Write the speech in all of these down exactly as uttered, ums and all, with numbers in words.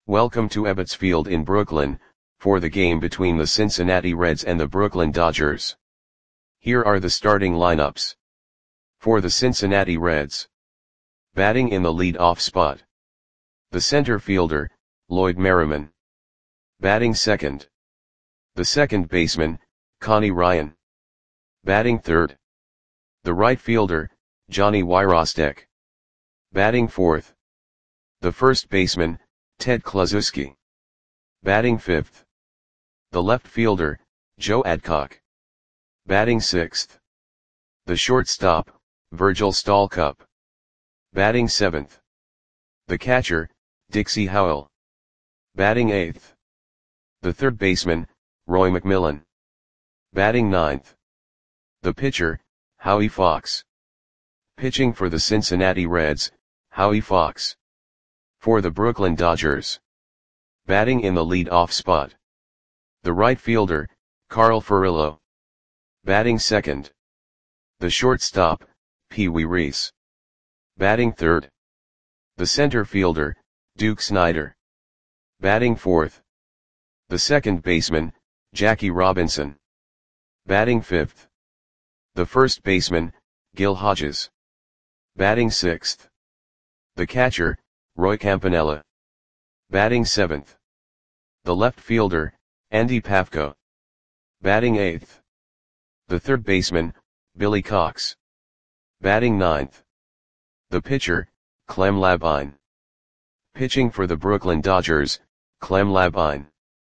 Welcome to Ebbets Field in Brooklyn, for the game between the Cincinnati Reds and the Brooklyn Dodgers. Here are the starting lineups. For the Cincinnati Reds. Batting in the lead-off spot. The center fielder, Lloyd Merriman. Batting second. The second baseman, Connie Ryan. Batting third. The right fielder, Johnny Wyrostek. Batting fourth. The first baseman, Ted Kluszewski. Batting fifth. The left fielder, Joe Adcock. Batting sixth. The shortstop, Virgil Stalcup. Batting seventh. The catcher, Dixie Howell. Batting eighth. The third baseman, Roy McMillan. Batting ninth. The pitcher, Howie Fox. Pitching for the Cincinnati Reds, Howie Fox. For the Brooklyn Dodgers. Batting in the lead-off spot. The right fielder, Carl Furillo. Batting second. The shortstop, Pee Wee Reese. Batting third. The center fielder, Duke Snider. Batting fourth. The second baseman, Jackie Robinson. Batting fifth. The first baseman, Gil Hodges. Batting sixth. The catcher, Roy Campanella. Batting seventh. The left fielder, Andy Pafko. Batting eighth. The third baseman, Billy Cox. Batting ninth. The pitcher, Clem Labine. Pitching for the Brooklyn Dodgers, Clem Labine.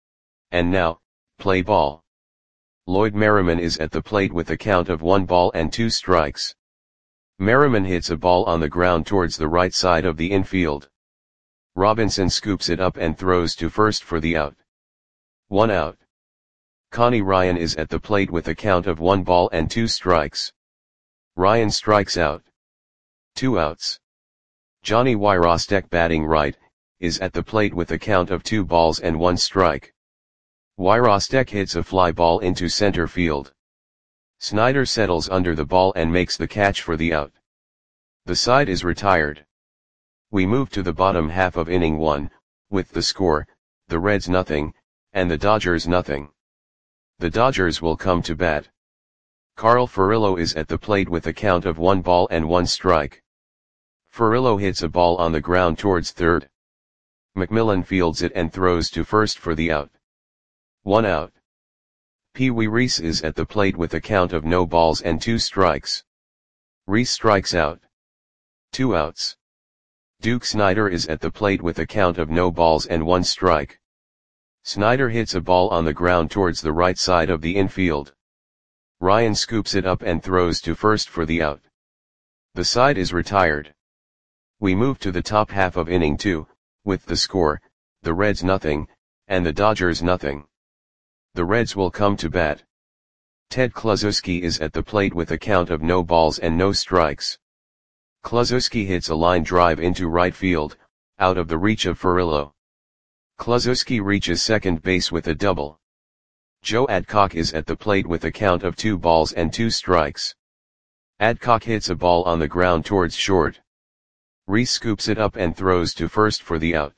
And now, play ball. Lloyd Merriman is at the plate with a count of one ball and two strikes. Merriman hits a ball on the ground towards the right side of the infield. Robinson scoops it up and throws to first for the out. One out. Connie Ryan is at the plate with a count of one ball and two strikes. Ryan strikes out. Two outs. Johnny Wyrostek, batting right, is at the plate with a count of two balls and one strike. Wyrostek hits a fly ball into center field. Snider settles under the ball and makes the catch for the out. The side is retired. We move to the bottom half of inning one, with the score, the Reds nothing, and the Dodgers nothing. The Dodgers will come to bat. Carl Furillo is at the plate with a count of one ball and one strike. Furillo hits a ball on the ground towards third. McMillan fields it and throws to first for the out. One out. Pee Wee Reese is at the plate with a count of no balls and two strikes. Reese strikes out. Two outs. Duke Snider is at the plate with a count of no balls and one strike. Snider hits a ball on the ground towards the right side of the infield. Ryan scoops it up and throws to first for the out. The side is retired. We move to the top half of inning two, with the score, the Reds nothing, and the Dodgers nothing. The Reds will come to bat. Ted Kluszewski is at the plate with a count of no balls and no strikes. Kluszewski hits a line drive into right field, out of the reach of Furillo. Kluszewski reaches second base with a double. Joe Adcock is at the plate with a count of two balls and two strikes. Adcock hits a ball on the ground towards short. Reese scoops it up and throws to first for the out.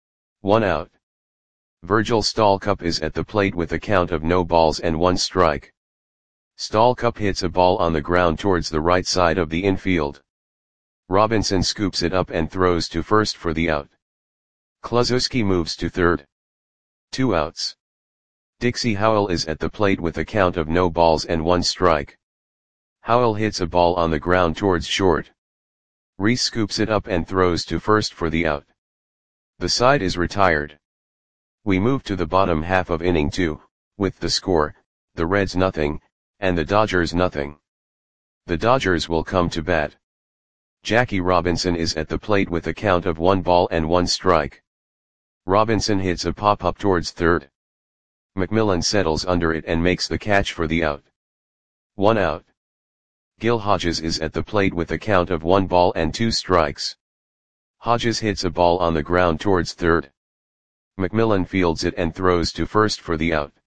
One out. Virgil Stalcup is at the plate with a count of no balls and one strike. Stalcup hits a ball on the ground towards the right side of the infield. Robinson scoops it up and throws to first for the out. Kluszewski moves to third. Two outs. Dixie Howell is at the plate with a count of no balls and one strike. Howell hits a ball on the ground towards short. Reese scoops it up and throws to first for the out. The side is retired. We move to the bottom half of inning two, with the score, the Reds nothing, and the Dodgers nothing. The Dodgers will come to bat. Jackie Robinson is at the plate with a count of one ball and one strike. Robinson hits a pop-up towards third. McMillan settles under it and makes the catch for the out. One out. Gil Hodges is at the plate with a count of one ball and two strikes. Hodges hits a ball on the ground towards third. McMillan fields it and throws to first for the out.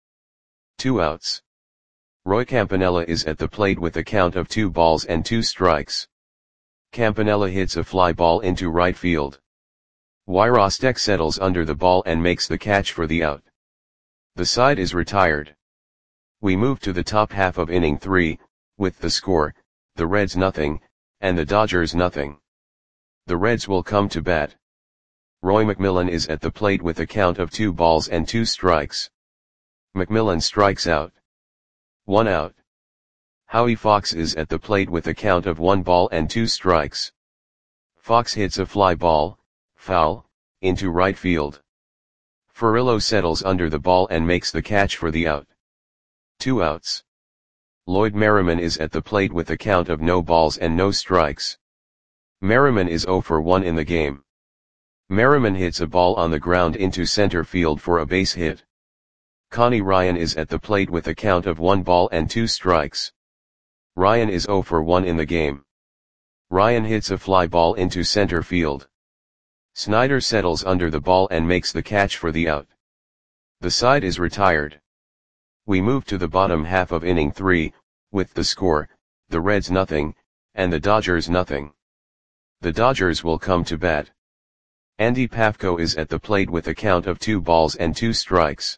Two outs. Roy Campanella is at the plate with a count of two balls and two strikes. Campanella hits a fly ball into right field. Wyrostek settles under the ball and makes the catch for the out. The side is retired. We move to the top half of inning three, with the score, the Reds nothing, and the Dodgers nothing. The Reds will come to bat. Roy McMillan is at the plate with a count of two balls and two strikes. McMillan strikes out. One out. Howie Fox is at the plate with a count of one ball and two strikes. Fox hits a fly ball, foul, into right field. Furillo settles under the ball and makes the catch for the out. Two outs. Lloyd Merriman is at the plate with a count of no balls and no strikes. Merriman is oh for one in the game. Merriman hits a ball on the ground into center field for a base hit. Connie Ryan is at the plate with a count of one ball and two strikes. Ryan is oh for one in the game. Ryan hits a fly ball into center field. Snyder settles under the ball and makes the catch for the out. The side is retired. We move to the bottom half of inning three, with the score, the Reds nothing, and the Dodgers nothing. The Dodgers will come to bat. Andy Pafko is at the plate with a count of two balls and two strikes.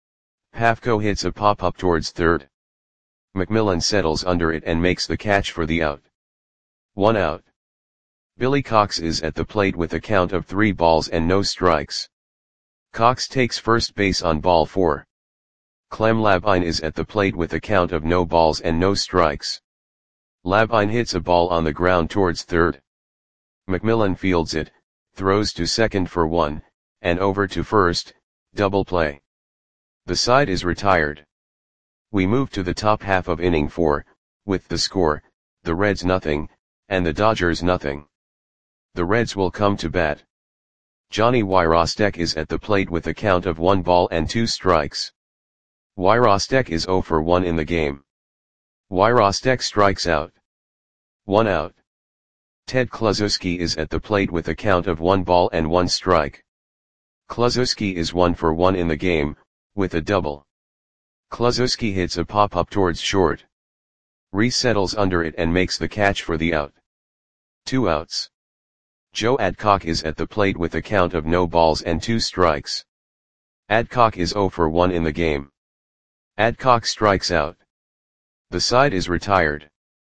Pafko hits a pop-up towards third. McMillan settles under it and makes the catch for the out. One out. Billy Cox is at the plate with a count of three balls and no strikes. Cox takes first base on ball four. Clem Labine is at the plate with a count of no balls and no strikes. Labine hits a ball on the ground towards third. McMillan fields it, throws to second for one, and over to first, double play. The side is retired. We move to the top half of inning four, with the score, the Reds nothing, and the Dodgers nothing. The Reds will come to bat. Johnny Wyrostek is at the plate with a count of one ball and two strikes. Wyrostek is oh for one in the game. Wyrostek strikes out. One out. Ted Kluszewski is at the plate with a count of one ball and one strike. Kluszewski is one for one in the game, with a double. Kluszewski hits a pop-up towards short. Reese settles under it and makes the catch for the out. Two outs. Joe Adcock is at the plate with a count of no balls and two strikes. Adcock is oh for one in the game. Adcock strikes out. The side is retired.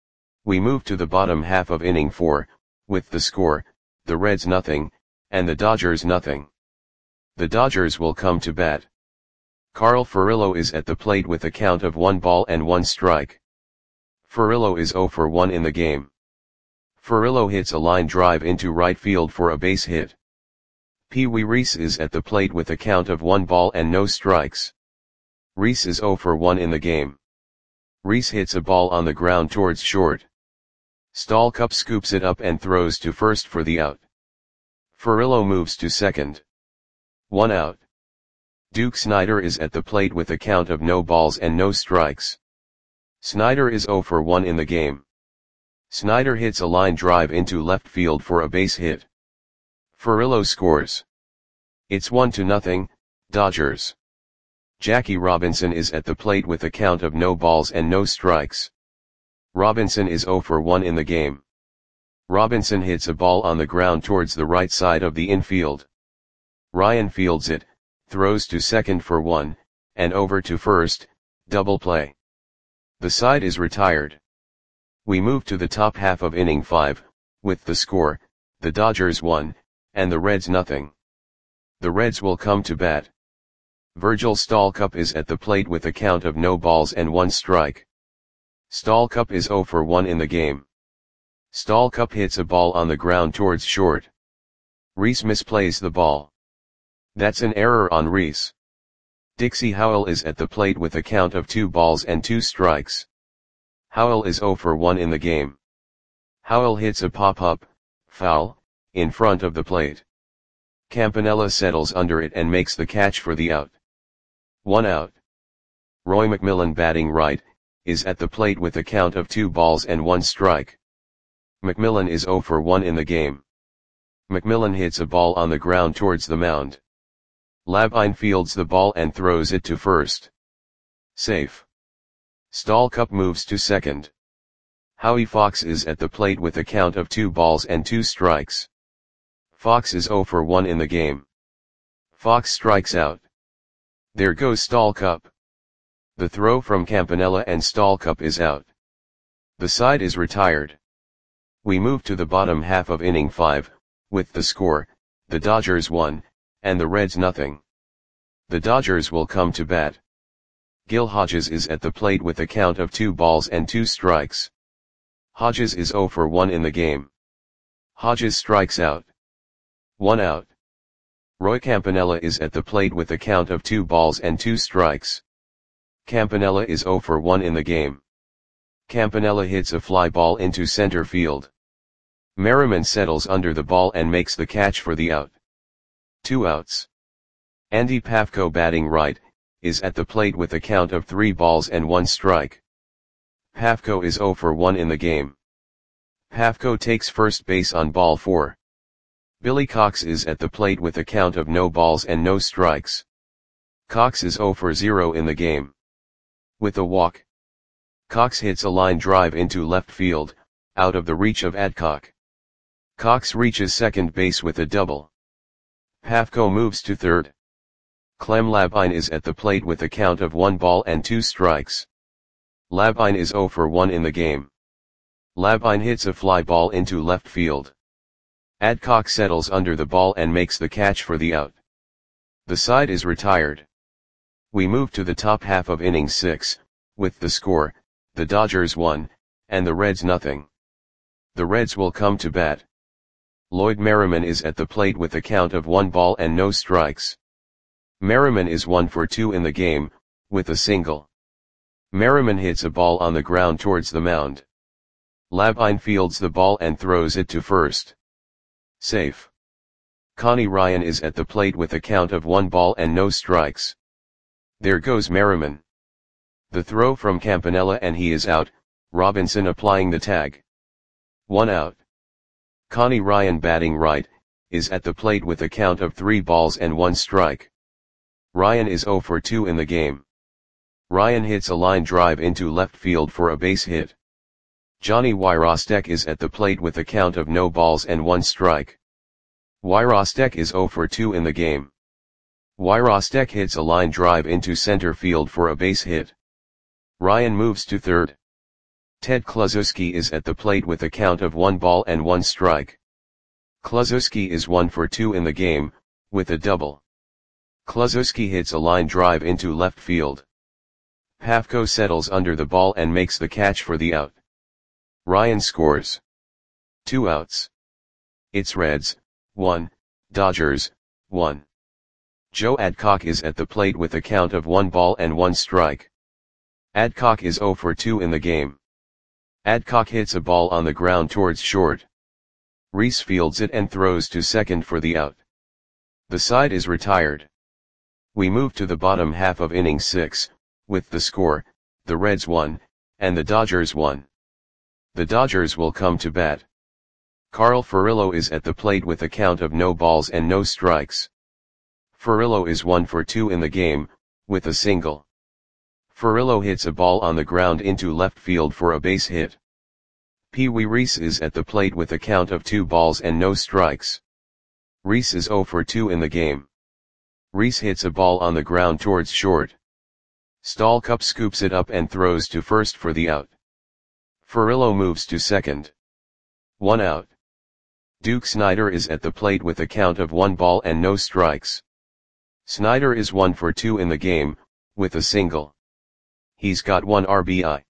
We move to the bottom half of inning four, with the score, the Reds nothing, and the Dodgers nothing. The Dodgers will come to bat. Carl Furillo is at the plate with a count of one ball and one strike. Furillo is oh for one in the game. Furillo hits a line drive into right field for a base hit. Pee Wee Reese is at the plate with a count of one ball and no strikes. Reese is oh for one in the game. Reese hits a ball on the ground towards short. Stallcup scoops it up and throws to first for the out. Furillo moves to second. One out. Duke Snider is at the plate with a count of no balls and no strikes. Snider is oh for one in the game. Snider hits a line drive into left field for a base hit. Furillo scores. It's one to nothing, Dodgers. Jackie Robinson is at the plate with a count of no balls and no strikes. Robinson is oh for one in the game. Robinson hits a ball on the ground towards the right side of the infield. Ryan fields it, throws to second for one, and over to first, double play. The side is retired. We move to the top half of inning five, with the score, the Dodgers one, and the Reds nothing. The Reds will come to bat. Virgil Stallcup is at the plate with a count of no balls and one strike. Stallcup is oh for one in the game. Stallcup hits a ball on the ground towards short. Reese misplays the ball. That's an error on Reese. Dixie Howell is at the plate with a count of two balls and two strikes. Howell is oh for one in the game. Howell hits a pop-up, foul, in front of the plate. Campanella settles under it and makes the catch for the out. One out. Roy McMillan, batting right, is at the plate with a count of two balls and one strike. McMillan is oh for one in the game. McMillan hits a ball on the ground towards the mound. Labine fields the ball and throws it to first. Safe. Stallcup moves to second. Howie Fox is at the plate with a count of two balls and two strikes. Fox is zero for one in the game. Fox strikes out. There goes Stallcup. The throw from Campanella and Stallcup is out. The side is retired. We move to the bottom half of inning five, with the score, the Dodgers one, and the Reds nothing. The Dodgers will come to bat. Gil Hodges is at the plate with a count of two balls and two strikes. Hodges is zero for one in the game. Hodges strikes out. One out. Roy Campanella is at the plate with a count of two balls and two strikes. Campanella is zero for one in the game. Campanella hits a fly ball into center field. Merriman settles under the ball and makes the catch for the out. Two outs. Andy Pafko, batting right, is at the plate with a count of three balls and one strike. Pafko is zero for one in the game. Pafko takes first base on ball four. Billy Cox is at the plate with a count of no balls and no strikes. Cox is zero for zero in the game. With a walk, Cox hits a line drive into left field, out of the reach of Adcock. Cox reaches second base with a double. Pafko moves to third. Clem Labine is at the plate with a count of one ball and two strikes. Labine is zero for one in the game. Labine hits a fly ball into left field. Adcock settles under the ball and makes the catch for the out. The side is retired. We move to the top half of inning six, with the score, the Dodgers one, and the Reds nothing. The Reds will come to bat. Lloyd Merriman is at the plate with a count of one ball and no strikes. Merriman is one for two in the game, with a single. Merriman hits a ball on the ground towards the mound. Labine fields the ball and throws it to first. Safe. Connie Ryan is at the plate with a count of one ball and no strikes. There goes Merriman. The throw from Campanella and he is out, Robinson applying the tag. One out. Connie Ryan, batting right, is at the plate with a count of three balls and one strike. Ryan is zero for two in the game. Ryan hits a line drive into left field for a base hit. Johnny Wyrostek is at the plate with a count of no balls and one strike. Wyrostek is zero for two in the game. Wyrostek hits a line drive into center field for a base hit. Ryan moves to third. Ted Kluszewski is at the plate with a count of one ball and one strike. Kluszewski is one for two in the game, with a double. Kluszewski hits a line drive into left field. Pafko settles under the ball and makes the catch for the out. Ryan scores. Two outs. It's Reds, one, Dodgers, one. Joe Adcock is at the plate with a count of one ball and one strike. Adcock is zero for two in the game. Adcock hits a ball on the ground towards short. Reese fields it and throws to second for the out. The side is retired. We move to the bottom half of inning six, with the score, the Reds one, and the Dodgers one. The Dodgers will come to bat. Carl Furillo is at the plate with a count of no balls and no strikes. Furillo is one for two in the game, with a single. Furillo hits a ball on the ground into left field for a base hit. Pee Wee Reese is at the plate with a count of two balls and no strikes. Reese is zero for two in the game. Reese hits a ball on the ground towards short. Stallcup scoops it up and throws to first for the out. Furillo moves to second. One out. Duke Snider is at the plate with a count of one ball and no strikes. Snider is one for two in the game, with a single. He's got one R B I.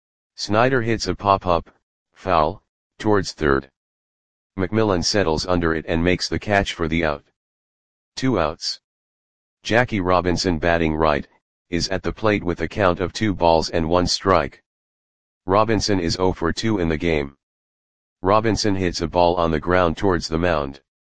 Snider hits a pop-up, foul, towards third. McMillan settles under it and makes the catch for the out. Two outs. Jackie Robinson, batting right, is at the plate with a count of two balls and one strike. Robinson is zero for two in the game. Robinson hits a ball on the ground towards the mound.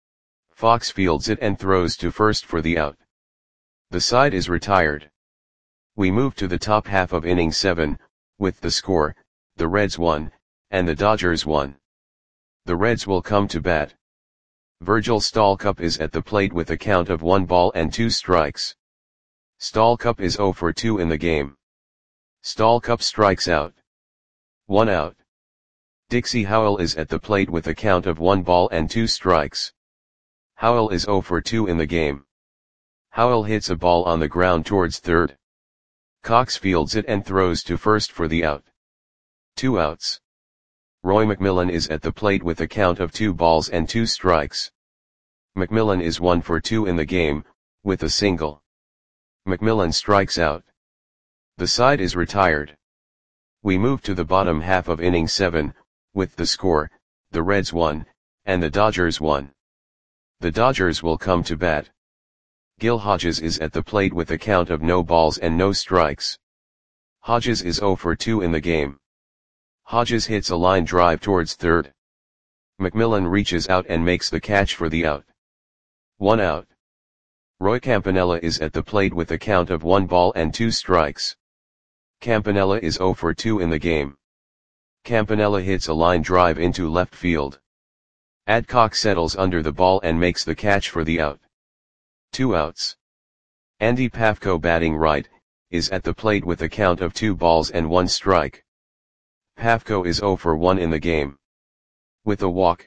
Fox fields it and throws to first for the out. The side is retired. We move to the top half of inning seven, with the score, the Reds one, and the Dodgers one. The Reds will come to bat. Virgil Stallcup is at the plate with a count of one ball and two strikes. Stallcup is zero for two in the game. Stallcup strikes out. One out. Dixie Howell is at the plate with a count of one ball and two strikes. Howell is zero for two in the game. Howell hits a ball on the ground towards third. Cox fields it and throws to first for the out. Two outs. Roy McMillan is at the plate with a count of two balls and two strikes. McMillan is one for two in the game, with a single. McMillan strikes out. The side is retired. We move to the bottom half of inning seven, with the score, the Reds won, and the Dodgers won. The Dodgers will come to bat. Gil Hodges is at the plate with a count of no balls and no strikes. Hodges is zero for two in the game. Hodges hits a line drive towards third. McMillan reaches out and makes the catch for the out. One out. Roy Campanella is at the plate with a count of one ball and two strikes. Campanella is zero for two in the game. Campanella hits a line drive into left field. Adcock settles under the ball and makes the catch for the out. Two outs. Andy Pafko, batting right, is at the plate with a count of two balls and one strike. Pafko is zero for one in the game. With a walk,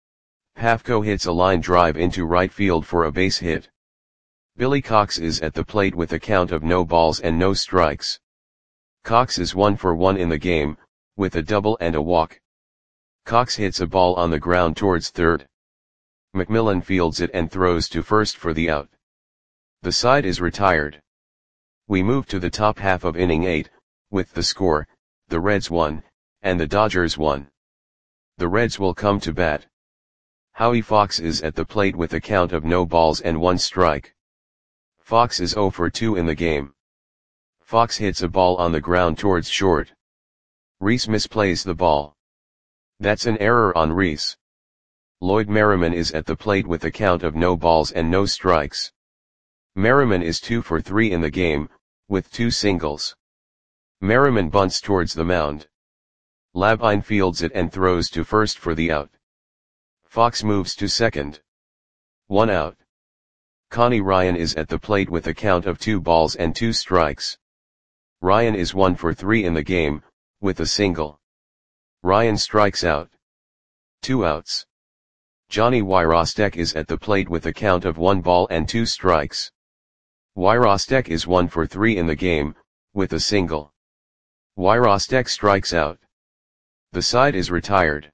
Pafko hits a line drive into right field for a base hit. Billy Cox is at the plate with a count of no balls and no strikes. Cox is one for one in the game, with a double and a walk. Cox hits a ball on the ground towards third. McMillan fields it and throws to first for the out. The side is retired. We move to the top half of inning eight, with the score, the Reds won, and the Dodgers won. The Reds will come to bat. Howie Fox is at the plate with a count of no balls and one strike. Fox is zero for two in the game. Fox hits a ball on the ground towards short. Reese misplays the ball. That's an error on Reese. Lloyd Merriman is at the plate with a count of no balls and no strikes. Merriman is two for three in the game, with two singles. Merriman bunts towards the mound. Labine fields it and throws to first for the out. Fox moves to second. One out. Connie Ryan is at the plate with a count of two balls and two strikes. Ryan is one for three in the game, with a single. Ryan strikes out. Two outs. Johnny Wyrostek is at the plate with a count of one ball and two strikes. Wyrostek is one for three in the game, with a single. Wyrostek strikes out. The side is retired.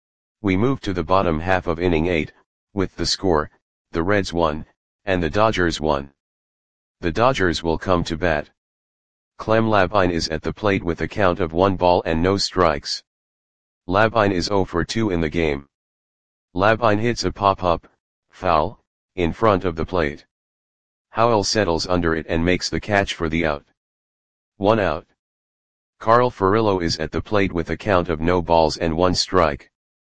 We move to the bottom half of inning eight, with the score, the Reds won, and the Dodgers won. The Dodgers will come to bat. Clem Labine is at the plate with a count of one ball and no strikes. Labine is zero for two in the game. Labine hits a pop-up, foul, in front of the plate. Howell settles under it and makes the catch for the out. One out. Carl Furillo is at the plate with a count of no balls and one strike.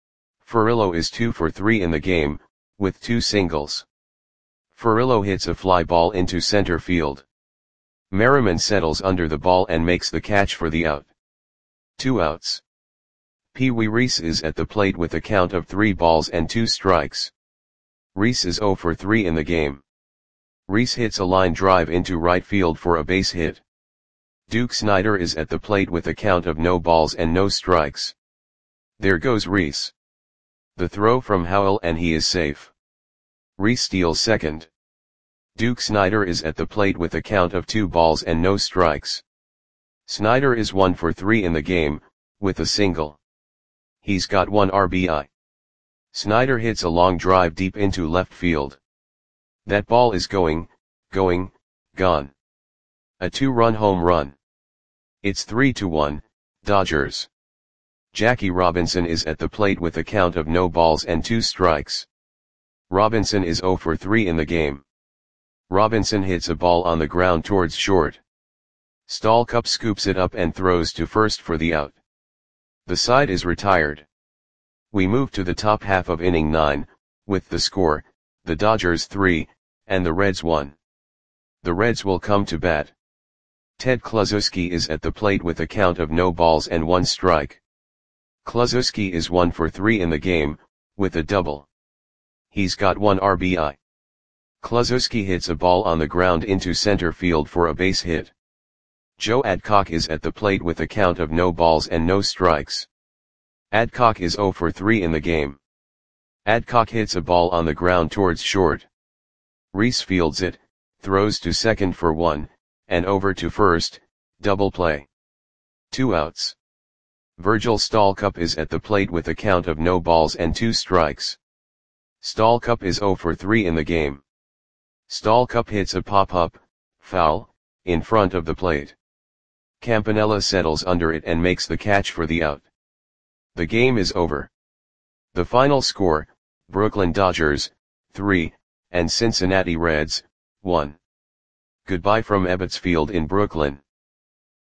Furillo is two for three in the game, with two singles. Furillo hits a fly ball into center field. Merriman settles under the ball and makes the catch for the out. Two outs. Pee Wee Reese is at the plate with a count of three balls and two strikes. Reese is zero for three in the game. Reese hits a line drive into right field for a base hit. Duke Snider is at the plate with a count of no balls and no strikes. There goes Reese. The throw from Howell and he is safe. Reese steals second. Duke Snider is at the plate with a count of two balls and no strikes. Snider is one for three in the game, with a single. He's got one R B I. Snider hits a long drive deep into left field. That ball is going, going, gone. A two-run home run. It's three to one, Dodgers. Jackie Robinson is at the plate with a count of no balls and two strikes. Robinson is zero for three in the game. Robinson hits a ball on the ground towards short. Stallcup scoops it up and throws to first for the out. The side is retired. We move to the top half of inning nine, with the score, the Dodgers three, and the Reds one. The Reds will come to bat. Ted Kluszewski is at the plate with a count of no balls and one strike. Kluszewski is one for three in the game, with a double. He's got one R B I. Kluszewski hits a ball on the ground into center field for a base hit. Joe Adcock is at the plate with a count of no balls and no strikes. Adcock is zero for three in the game. Adcock hits a ball on the ground towards short. Reese fields it, throws to second for one, and over to first, double play. Two outs. Virgil Stalcup is at the plate with a count of no balls and two strikes. Stalcup is zero for three in the game. Stalcup hits a pop-up, foul, in front of the plate. Campanella settles under it and makes the catch for the out. The game is over. The final score, Brooklyn Dodgers, three, and Cincinnati Reds, one. Goodbye from Ebbets Field in Brooklyn.